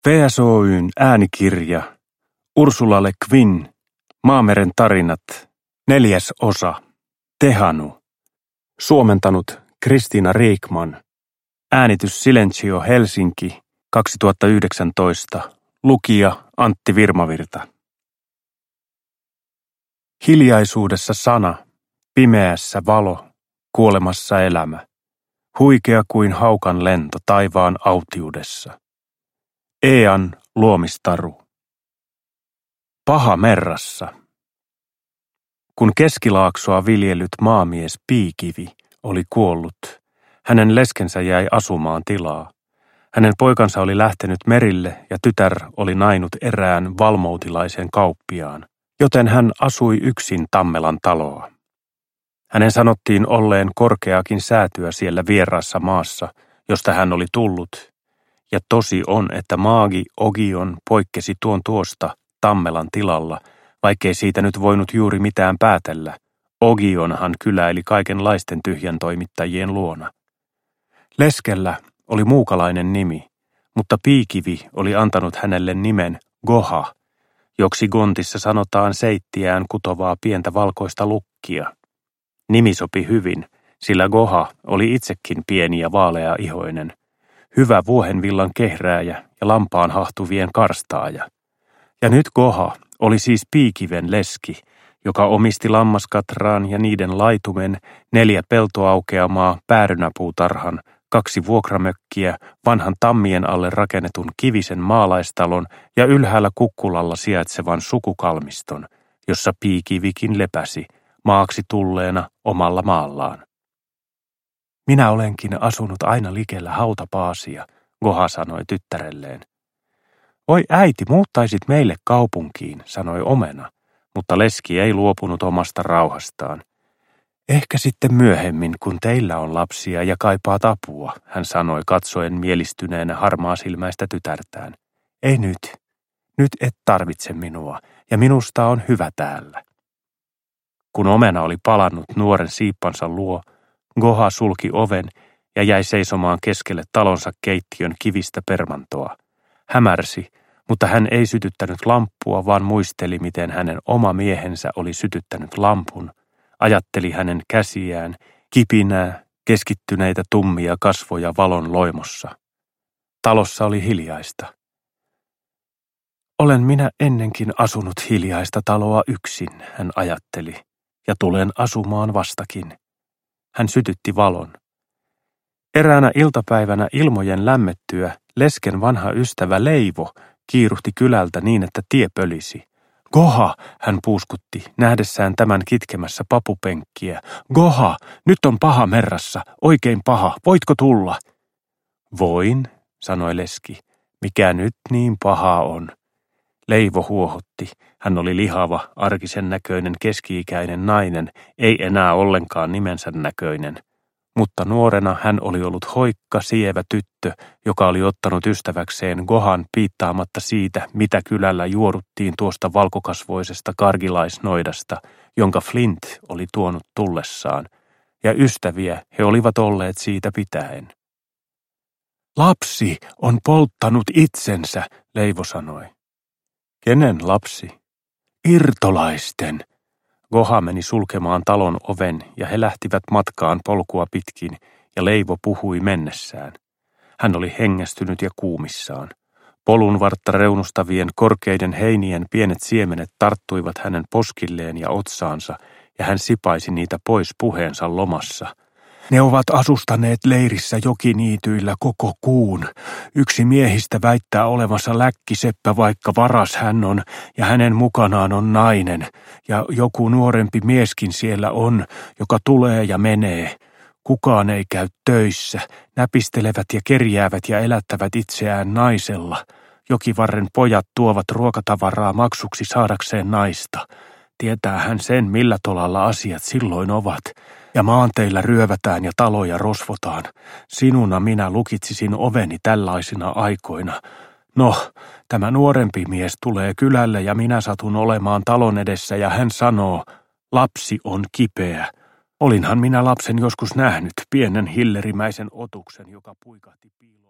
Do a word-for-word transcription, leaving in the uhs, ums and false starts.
V S Oy:n äänikirja Ursula Le Guin, Maameren tarinat, neljäs osa, Tehanu. Suomentanut Kristiina Riikman. Äänitys Silentio Helsinki kaksituhattayhdeksäntoista. Lukija Antti Virmavirta. Hiljaisuudessa sana, pimeässä valo, kuolemassa elämä. Huikea kuin haukan lento taivaan autiudessa. Ean luomistaru. Paha Merrassa. Kun Keskilaaksoa viljellyt maamies Piikivi oli kuollut, hänen leskensä jäi asumaan tilaa. Hänen poikansa oli lähtenyt merille ja tytär oli nainut erään valmoutilaisen kauppiaan, joten hän asui yksin Tammelan taloa. Hänen sanottiin olleen korkeakin säätyä siellä vieraassa maassa, josta hän oli tullut, ja tosi on, että maagi Ogion poikkesi tuon tuosta Tammelan tilalla, vaikkei siitä nyt voinut juuri mitään päätellä. Ogionhan kyläili kaikenlaisten tyhjän toimittajien luona. Leskellä oli muukalainen nimi, mutta Piikivi oli antanut hänelle nimen Goha, joksi Gontissa sanotaan seittiään kutovaa pientä valkoista lukkia. Nimi sopi hyvin, sillä Goha oli itsekin pieni ja vaaleaihoinen, hyvä vuohenvillan kehrääjä ja lampaan hahtuvien karstaaja. Ja nyt Goha oli siis Piikiven leski, joka omisti lammaskatraan ja niiden laitumen, neljä peltoaukeamaa, päärynäpuutarhan, kaksi vuokramökkiä, vanhan tammien alle rakennetun kivisen maalaistalon ja ylhäällä Kukkulalla sijaitsevan sukukalmiston, jossa Piikivikin lepäsi, maaksi tulleena omalla maallaan. Minä olenkin asunut aina likellä hautapaasia, Goha sanoi tyttärelleen. Voi äiti, muuttaisit meille kaupunkiin, sanoi Omena, mutta leski ei luopunut omasta rauhastaan. Ehkä sitten myöhemmin, kun teillä on lapsia ja kaipaat apua, hän sanoi katsoen mielistyneenä harmaasilmäistä tytärtään. Ei nyt. Nyt et tarvitse minua, ja minusta on hyvä täällä. Kun Omena oli palannut nuoren siippansa luo, Goha sulki oven ja jäi seisomaan keskelle talonsa keittiön kivistä permantoa. Hämärsi, mutta hän ei sytyttänyt lamppua, vaan muisteli, miten hänen oma miehensä oli sytyttänyt lampun, ajatteli hänen käsiään, kipinää, keskittyneitä tummia kasvoja valon loimossa. Talossa oli hiljaista. Olen minä ennenkin asunut hiljaista taloa yksin, hän ajatteli, ja tulen asumaan vastakin. Hän sytytti valon. Eräänä iltapäivänä ilmojen lämmettyä lesken vanha ystävä Leivo kiiruhti kylältä niin, että tie pölisi. Goha, hän puuskutti, nähdessään tämän kitkemässä papupenkkiä. Goha, nyt on paha Merrassa, oikein paha, voitko tulla? Voin, sanoi leski, mikä nyt niin pahaa on. Leivo huohotti. Hän oli lihava, arkisen näköinen keski-ikäinen nainen, ei enää ollenkaan nimensä näköinen. Mutta nuorena hän oli ollut hoikka, sievä tyttö, joka oli ottanut ystäväkseen Gohan piittaamatta siitä, mitä kylällä juoruttiin tuosta valkokasvoisesta kargilaisnoidasta, jonka Flint oli tuonut tullessaan, ja ystäviä he olivat olleet siitä pitäen. Lapsi on polttanut itsensä, Leivo sanoi. Kenen lapsi? Irtolaisten. Goha meni sulkemaan talon oven ja he lähtivät matkaan polkua pitkin ja Leivo puhui mennessään. Hän oli hengästynyt ja kuumissaan. Polun vartta reunustavien korkeiden heinien pienet siemenet tarttuivat hänen poskilleen ja otsaansa ja hän sipaisi niitä pois puheensa lomassa. Ne ovat asustaneet leirissä jokiniityillä koko kuun. Yksi miehistä väittää olevansa läkkiseppä, vaikka varas hän on, ja hänen mukanaan on nainen. Ja joku nuorempi mieskin siellä on, joka tulee ja menee. Kukaan ei käy töissä. Näpistelevät ja kerjäävät ja elättävät itseään naisella. Jokivarren pojat tuovat ruokatavaraa maksuksi saadakseen naista. Tietää hän sen, millä tolalla asiat silloin ovat. Ja maanteillä ryövätään ja taloja rosvotaan. Sinuna minä lukitsisin oveni tällaisina aikoina. No, tämä nuorempi mies tulee kylälle ja minä satun olemaan talon edessä ja hän sanoo, lapsi on kipeä. Olinhan minä lapsen joskus nähnyt, pienen hillerimäisen otuksen, joka puikahti piiloon.